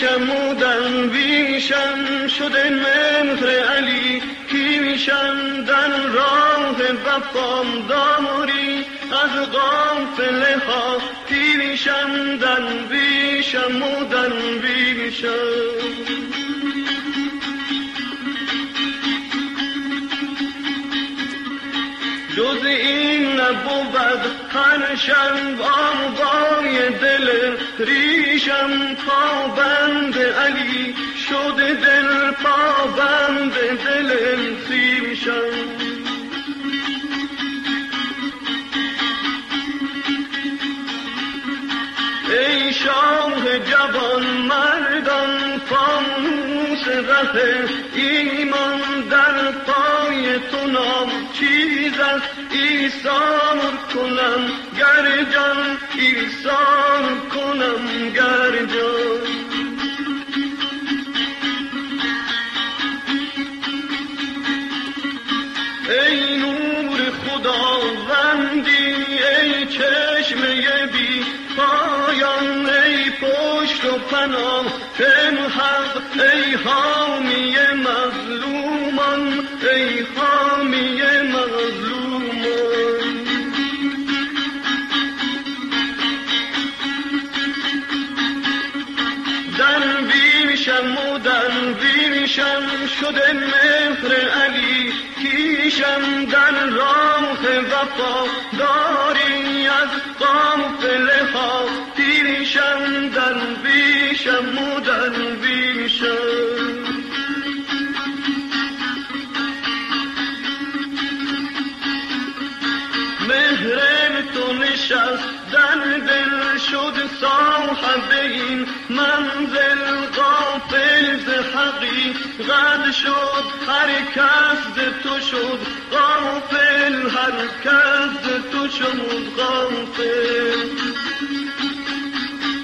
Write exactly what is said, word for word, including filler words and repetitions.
شمودن بیشم شده مهر علی پیشم در راه وفام داری از غافله ها پیشم در بیشم و در بیشم جز این نبود هر شب آوای دل ریشم پابند علی شده دل پابند دل خویشم ای شاه جوان مردان فانوس ره ایمان در پای تو نام چیز است ایثار کنم گر جان ایثار کنم گر جان ای نور خداوندی ای چشمه بی پایان ای پشت و پناه حق ای حامی مظلومان ای حامی مظلومان درویشم و درویشم شده مهر علی کیشم در راه وفا داری از غافله ها پیشم درویشم و درویشم مهر تو نشست در دل شد صاحب این منزل غافل ز حقیقت شد هر کس ز تو شد غافل هر کس ز تو شد غافل